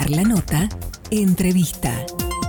La Nota Entrevista.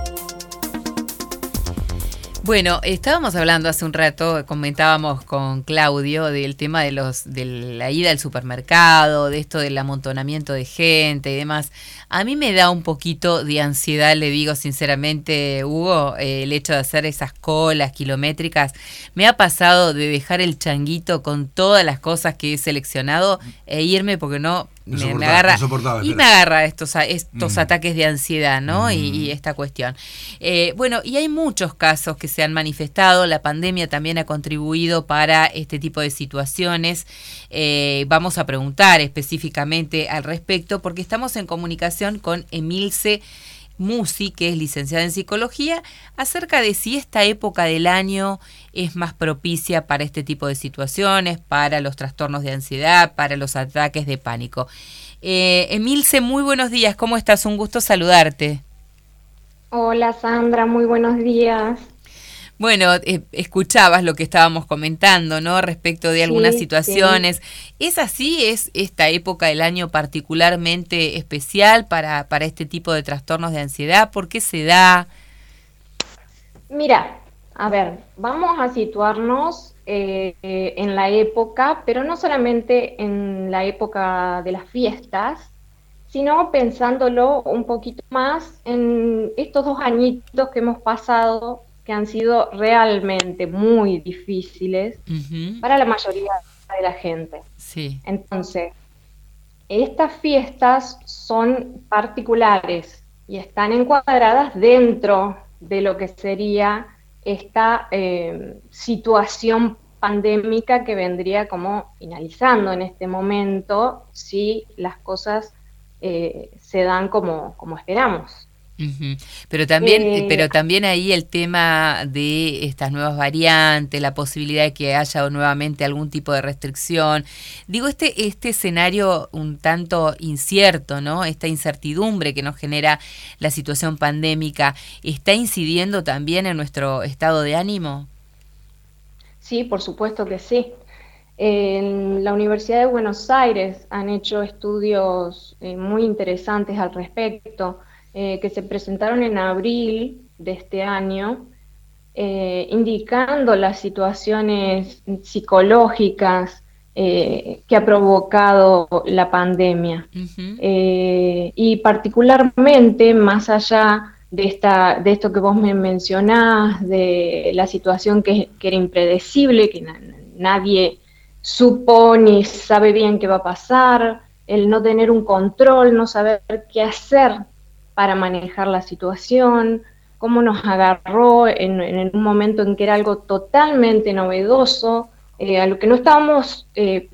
Bueno, estábamos hablando hace un rato, comentábamos con Claudio del tema de la ida al supermercado, de esto del amontonamiento de gente y demás. A mí me da un poquito de ansiedad, le digo sinceramente, Hugo, el hecho de hacer esas colas kilométricas. Me ha pasado de dejar el changuito con todas las cosas que he seleccionado e irme porque me agarra y me agarra estos ataques de ansiedad, ¿no? Y esta cuestión. Bueno, y hay muchos casos que se han manifestado. La pandemia también ha contribuido para este tipo de situaciones. Vamos a preguntar específicamente al respecto porque estamos en comunicación con Emilce Musi, que es licenciada en psicología, acerca de si esta época del año es más propicia para este tipo de situaciones, para los trastornos de ansiedad, para los ataques de pánico. Emilce, muy buenos días, ¿cómo estás? Un gusto saludarte. Hola Sandra, muy buenos días. Bueno, escuchabas lo que estábamos comentando, ¿no? Respecto de algunas situaciones. Sí. ¿Es así? ¿Es esta época del año particularmente especial para este tipo de trastornos de ansiedad? ¿Por qué se da? Mira, a ver, vamos a situarnos en la época, pero no solamente en la época de las fiestas, sino pensándolo un poquito más en estos 2 añitos que hemos pasado, que han sido realmente muy difíciles para la mayoría de la gente. Sí. Entonces, estas fiestas son particulares y están encuadradas dentro de lo que sería esta situación pandémica que vendría como finalizando en este momento si las cosas se dan como esperamos. Uh-huh. Pero también ahí el tema de estas nuevas variantes, la posibilidad de que haya nuevamente algún tipo de restricción. Digo, este escenario un tanto incierto, ¿no? Esta incertidumbre que nos genera la situación pandémica, ¿está incidiendo también en nuestro estado de ánimo? Sí, por supuesto que sí. En la Universidad de Buenos Aires han hecho estudios muy interesantes al respecto, que se presentaron en abril de este año, indicando las situaciones psicológicas que ha provocado la pandemia. Uh-huh. Y particularmente, más allá de esto que vos me mencionás, de la situación que era impredecible, que nadie supo ni sabe bien qué va a pasar, el no tener un control, no saber qué hacer para manejar la situación, cómo nos agarró en un momento en que era algo totalmente novedoso, a lo que no estábamos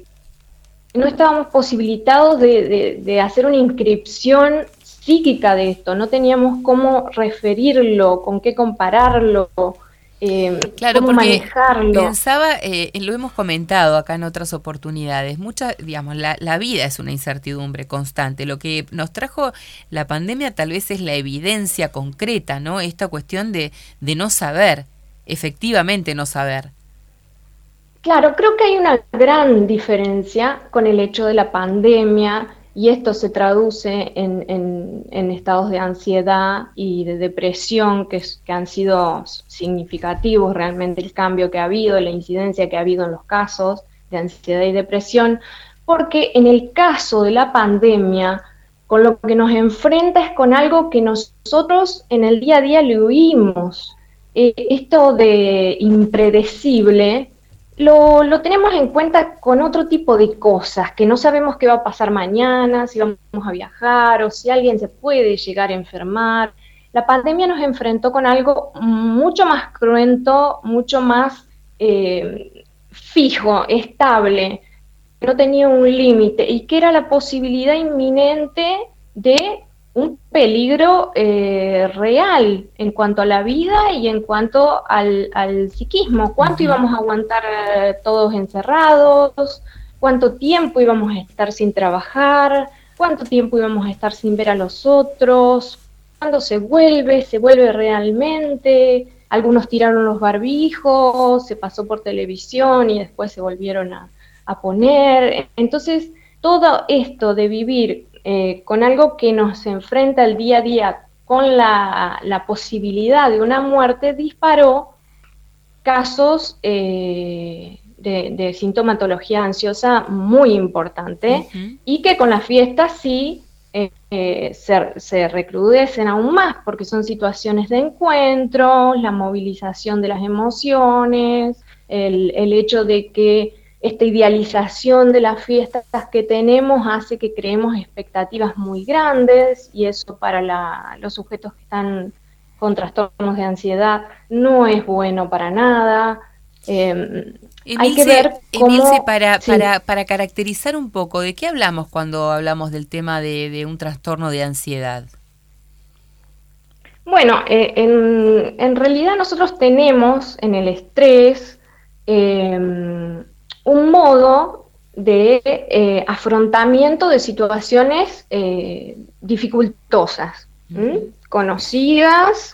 posibilitados de hacer una inscripción psíquica de esto, no teníamos cómo referirlo, con qué compararlo, claro, cómo manejarlo. Pensaba, lo hemos comentado acá en otras oportunidades, la vida es una incertidumbre constante. Lo que nos trajo la pandemia tal vez es la evidencia concreta, ¿no? Esta cuestión de no saber, efectivamente no saber. Claro, creo que hay una gran diferencia con el hecho de la pandemia, y esto se traduce en estados de ansiedad y de depresión que han sido significativos realmente el cambio que ha habido, la incidencia que ha habido en los casos de ansiedad y depresión, porque en el caso de la pandemia, con lo que nos enfrenta es con algo que nosotros en el día a día le huimos. Esto de impredecible lo tenemos en cuenta con otro tipo de cosas, que no sabemos qué va a pasar mañana, si vamos a viajar o si alguien se puede llegar a enfermar. La pandemia nos enfrentó con algo mucho más cruento, mucho más fijo, estable, no tenía un límite y que era la posibilidad inminente de un peligro real en cuanto a la vida y en cuanto al psiquismo. ¿Cuánto íbamos a aguantar todos encerrados? ¿Cuánto tiempo íbamos a estar sin trabajar? ¿Cuánto tiempo íbamos a estar sin ver a los otros? ¿Cuándo se vuelve realmente? Algunos tiraron los barbijos, se pasó por televisión y después se volvieron a poner. Entonces, todo esto de vivir con algo que nos enfrenta el día a día, con la posibilidad de una muerte, disparó casos de sintomatología ansiosa muy importante, y que con la fiesta sí se recrudecen aún más, porque son situaciones de encuentro, la movilización de las emociones, el hecho de que esta idealización de las fiestas que tenemos hace que creemos expectativas muy grandes, y eso para los sujetos que están con trastornos de ansiedad no es bueno para nada. Hay que ver cómo... Emilce, para caracterizar un poco, ¿de qué hablamos cuando hablamos del tema de un trastorno de ansiedad? Bueno, en realidad nosotros tenemos en el estrés un modo de afrontamiento de situaciones dificultosas, conocidas,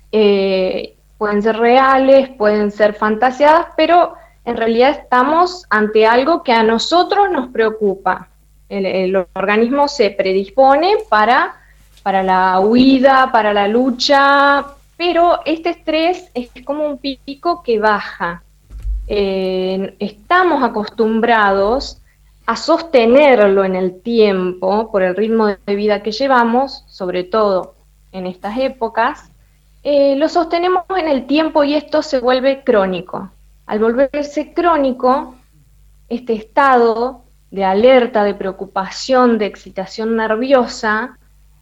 pueden ser reales, pueden ser fantaseadas, pero en realidad estamos ante algo que a nosotros nos preocupa. El organismo se predispone para la huida, para la lucha, pero este estrés es como un pico que baja. Estamos acostumbrados a sostenerlo en el tiempo por el ritmo de vida que llevamos, sobre todo en estas épocas, lo sostenemos en el tiempo y esto se vuelve crónico. Al volverse crónico, este estado de alerta, de preocupación, de excitación nerviosa,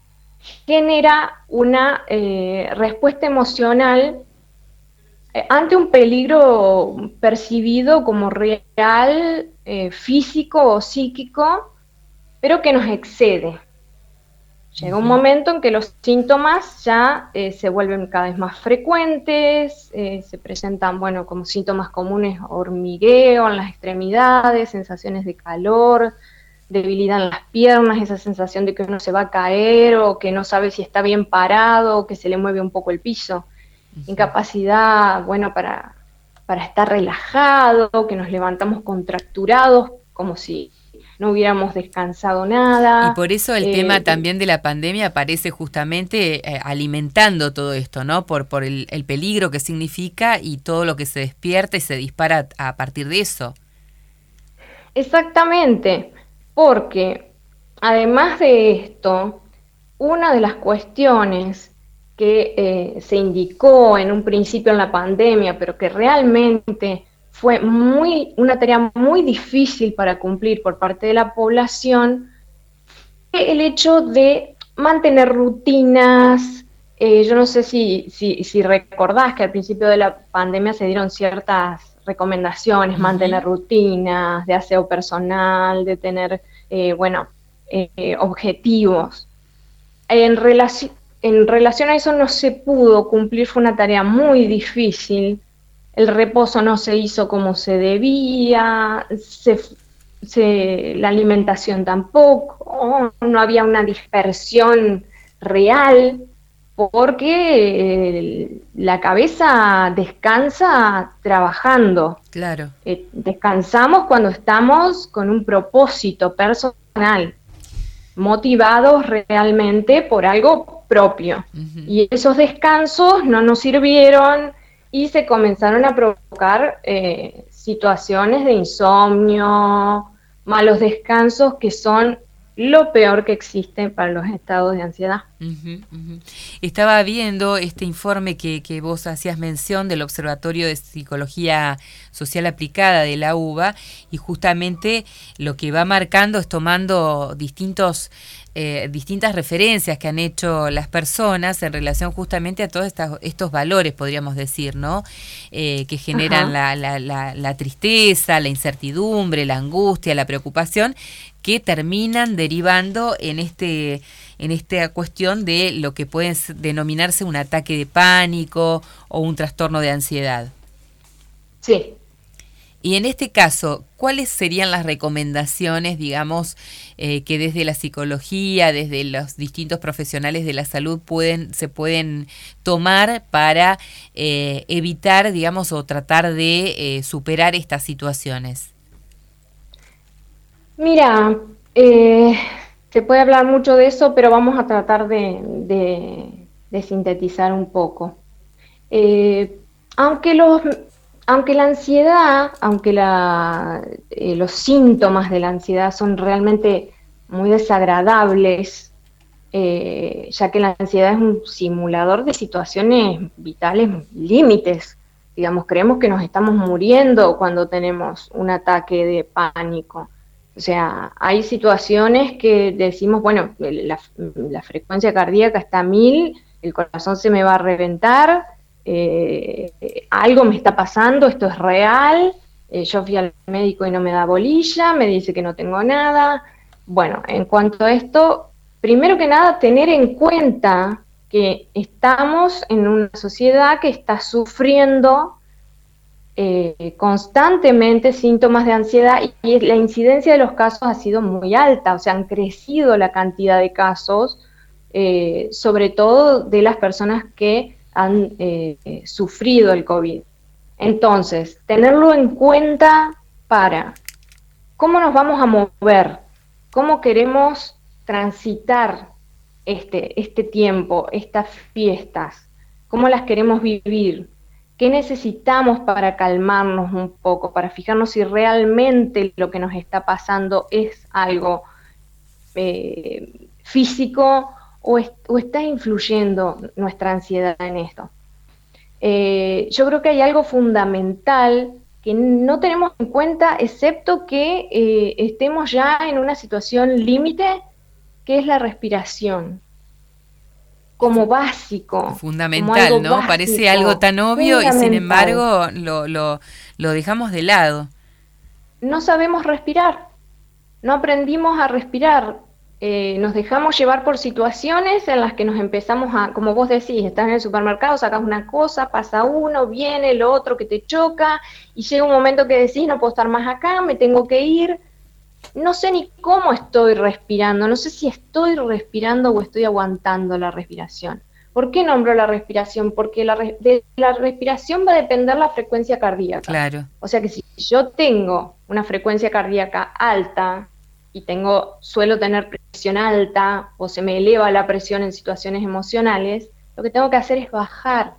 genera una respuesta emocional ante un peligro percibido como real, físico o psíquico, pero que nos excede. Llega un momento en que los síntomas ya se vuelven cada vez más frecuentes, se presentan, bueno, como síntomas comunes, hormigueo en las extremidades, sensaciones de calor, debilidad en las piernas, esa sensación de que uno se va a caer o que no sabe si está bien parado o que se le mueve un poco el piso. Incapacidad, bueno, para estar relajado, que nos levantamos contracturados, como si no hubiéramos descansado nada. Y por eso el tema también de la pandemia aparece justamente alimentando todo esto, ¿no? Por el peligro que significa y todo lo que se despierta y se dispara a partir de eso. Exactamente, porque además de esto, una de las cuestiones que se indicó en un principio en la pandemia, pero que realmente fue una tarea muy difícil para cumplir por parte de la población, fue el hecho de mantener rutinas. Yo no sé si recordás que al principio de la pandemia se dieron ciertas recomendaciones, mantener rutinas de aseo personal, de tener, objetivos. En relación a eso no se pudo cumplir, fue una tarea muy difícil, el reposo no se hizo como se debía, la alimentación tampoco, no había una dispersión real, porque la cabeza descansa trabajando. Claro. Descansamos cuando estamos con un propósito personal, motivados realmente por algo propio. Y esos descansos no nos sirvieron y se comenzaron a provocar situaciones de insomnio, malos descansos, que son lo peor que existe para los estados de ansiedad. Estaba viendo este informe que vos hacías mención del Observatorio de Psicología Social Aplicada de la UBA, y justamente lo que va marcando es tomando distintas referencias que han hecho las personas en relación justamente a todos estos valores, podríamos decir, ¿no? Que generan la tristeza, la incertidumbre, la angustia, la preocupación, que terminan derivando en esta cuestión de lo que puede denominarse un ataque de pánico o un trastorno de ansiedad. Sí. Y en este caso, ¿cuáles serían las recomendaciones, digamos, que desde la psicología, desde los distintos profesionales de la salud se pueden tomar para evitar, digamos, o tratar de superar estas situaciones? Mira, Se puede hablar mucho de eso, pero vamos a tratar de sintetizar un poco. Eh, aunque aunque la ansiedad, los síntomas de la ansiedad son realmente muy desagradables, ya que la ansiedad es un simulador de situaciones vitales límites. Digamos, creemos que nos estamos muriendo cuando tenemos un ataque de pánico. O sea, hay situaciones que decimos, bueno, la frecuencia cardíaca está a 1000, el corazón se me va a reventar, algo me está pasando, esto es real, yo fui al médico y no me da bolilla, me dice que no tengo nada. Bueno, en cuanto a esto, primero que nada, tener en cuenta que estamos en una sociedad que está sufriendo constantemente síntomas de ansiedad y la incidencia de los casos ha sido muy alta, o sea, han crecido la cantidad de casos, sobre todo de las personas que han sufrido el COVID. Entonces, tenerlo en cuenta para cómo nos vamos a mover, cómo queremos transitar este tiempo, estas fiestas, cómo las queremos vivir, qué necesitamos para calmarnos un poco, para fijarnos si realmente lo que nos está pasando es algo físico o está influyendo nuestra ansiedad en esto. Yo creo que hay algo fundamental que no tenemos en cuenta, excepto que estemos ya en una situación límite, que es la respiración, como básico. Fundamental, como ¿no? básico, parece algo tan obvio y sin embargo lo dejamos de lado. No sabemos respirar, no aprendimos a respirar. Nos dejamos llevar por situaciones en las que nos empezamos a, como vos decís, estás en el supermercado, sacas una cosa, pasa uno, viene el otro que te choca, y llega un momento que decís, no puedo estar más acá, me tengo que ir. No sé ni cómo estoy respirando, no sé si estoy respirando o estoy aguantando la respiración. ¿Por qué nombro la respiración? Porque de la respiración va a depender la frecuencia cardíaca. Claro. O sea que si yo tengo una frecuencia cardíaca alta y suelo tener presión alta o se me eleva la presión en situaciones emocionales, lo que tengo que hacer es bajar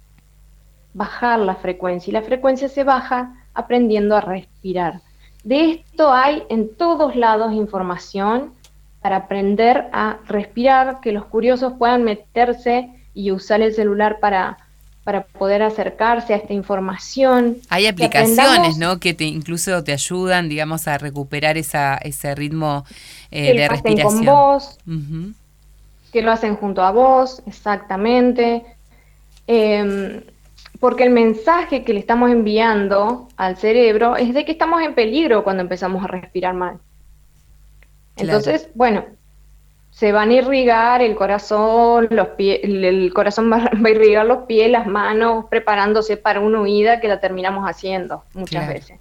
la frecuencia. Y la frecuencia se baja aprendiendo a respirar. De esto hay en todos lados información para aprender a respirar, que los curiosos puedan meterse y usar el celular para poder acercarse a esta información. Hay aplicaciones, ¿no? Que incluso te ayudan, digamos, a recuperar ese ritmo de respiración. Con vos, que lo hacen junto a vos, exactamente. Porque el mensaje que le estamos enviando al cerebro es de que estamos en peligro cuando empezamos a respirar mal. Entonces, bueno, se van a irrigar el corazón, los pies, el corazón va a irrigar los pies, las manos, preparándose para una huida que la terminamos haciendo muchas veces.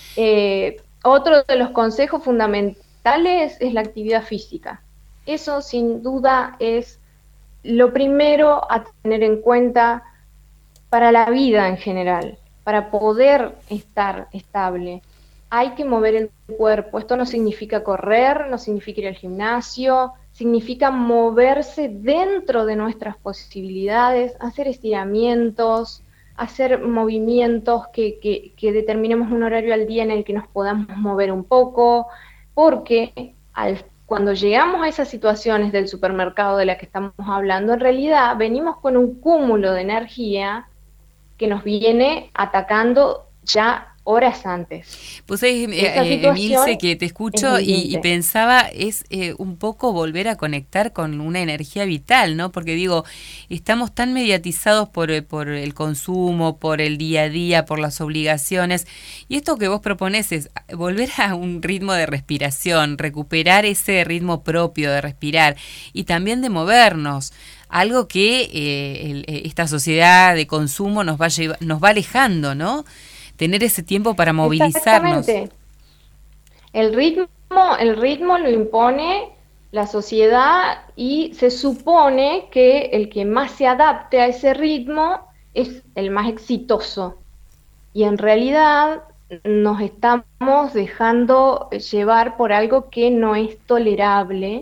Otro de los consejos fundamentales es la actividad física. Eso sin duda es lo primero a tener en cuenta para la vida en general, para poder estar estable. Hay que mover el cuerpo. Esto no significa correr, no significa ir al gimnasio, significa moverse dentro de nuestras posibilidades, hacer estiramientos, hacer movimientos que determinemos un horario al día en el que nos podamos mover un poco, porque cuando llegamos a esas situaciones del supermercado de las que estamos hablando, en realidad venimos con un cúmulo de energía que nos viene atacando ya horas antes. Pues Emilce, que te escucho y pensaba, es un poco volver a conectar con una energía vital, ¿no? Porque digo, estamos tan mediatizados por el consumo, por el día a día, por las obligaciones, y esto que vos proponés es volver a un ritmo de respiración, recuperar ese ritmo propio de respirar y también de movernos. Algo que esta sociedad de consumo nos va alejando, ¿no? Tener ese tiempo para movilizarnos. Exactamente. El ritmo lo impone la sociedad y se supone que el que más se adapte a ese ritmo es el más exitoso. Y en realidad nos estamos dejando llevar por algo que no es tolerable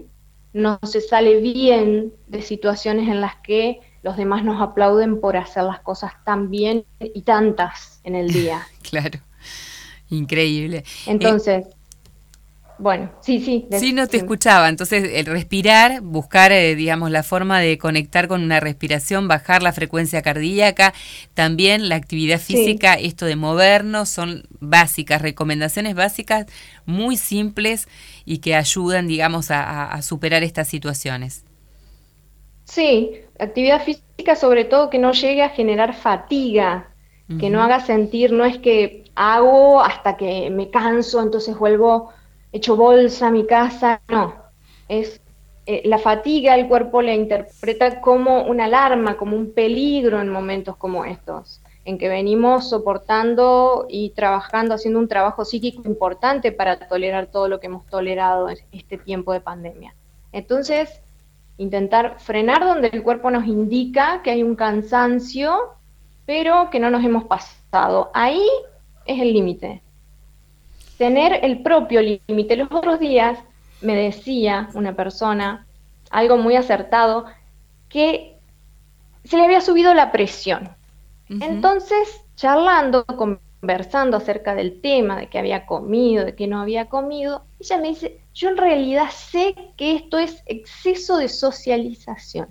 no se sale bien de situaciones en las que los demás nos aplauden por hacer las cosas tan bien y tantas en el día. Claro, increíble. Entonces, bueno, sí. Sí, no te escuchaba. Entonces, el respirar, buscar, digamos, la forma de conectar con una respiración, bajar la frecuencia cardíaca, también la actividad física, sí. Esto de movernos, son básicas, recomendaciones básicas, muy simples y que ayudan, digamos, a superar estas situaciones. Sí, actividad física sobre todo que no llegue a generar fatiga, que no haga sentir, no es que hago hasta que me canso, entonces vuelvo hecho bolsa a mi casa, no, es la fatiga, el cuerpo la interpreta como una alarma, como un peligro en momentos como estos, en que venimos soportando y trabajando, haciendo un trabajo psíquico importante para tolerar todo lo que hemos tolerado en este tiempo de pandemia. Entonces, intentar frenar donde el cuerpo nos indica que hay un cansancio, pero que no nos hemos pasado. Ahí es el límite. Tener el propio límite. Los otros días me decía una persona, algo muy acertado, que se le había subido la presión. Entonces, charlando, conversando acerca del tema, de que había comido, de que no había comido, ella me dice, yo en realidad sé que esto es exceso de socialización.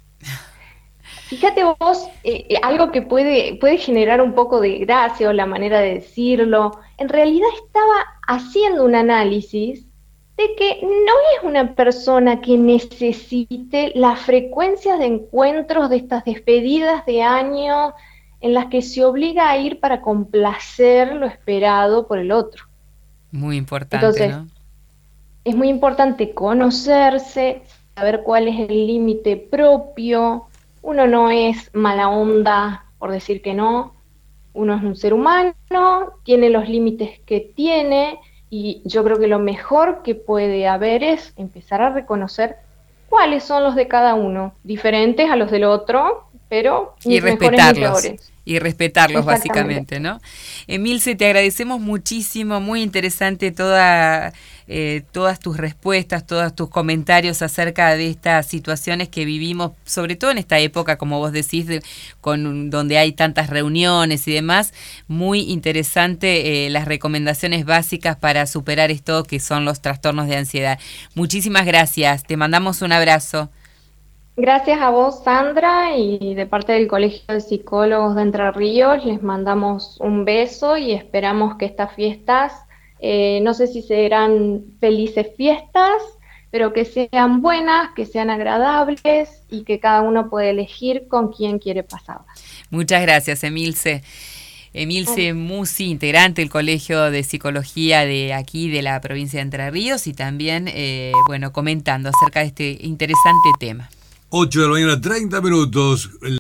Fíjate vos, algo que puede generar un poco de gracia o la manera de decirlo, en realidad estaba haciendo un análisis de que no es una persona que necesite las frecuencias de encuentros de estas despedidas de año en las que se obliga a ir para complacer lo esperado por el otro. Muy importante, entonces, ¿no? Es muy importante conocerse, saber cuál es el límite propio. Uno no es mala onda por decir que no, uno es un ser humano, tiene los límites que tiene, y yo creo que lo mejor que puede haber es empezar a reconocer cuáles son los de cada uno, diferentes a los del otro, pero y respetarlos. Y respetarlos básicamente, ¿no? Emilce, te agradecemos muchísimo, muy interesante todas tus respuestas, todos tus comentarios acerca de estas situaciones que vivimos, sobre todo en esta época, como vos decís, donde hay tantas reuniones y demás. Muy interesante las recomendaciones básicas para superar esto que son los trastornos de ansiedad. Muchísimas gracias, te mandamos un abrazo. Gracias a vos, Sandra, y de parte del Colegio de Psicólogos de Entre Ríos les mandamos un beso y esperamos que estas fiestas, no sé si serán felices fiestas, pero que sean buenas, que sean agradables y que cada uno pueda elegir con quién quiere pasarlas. Muchas gracias, Emilce. Emilce Musi, integrante del Colegio de Psicología de aquí, de la provincia de Entre Ríos, y también, comentando acerca de este interesante tema. 8 de la mañana, 30 minutos.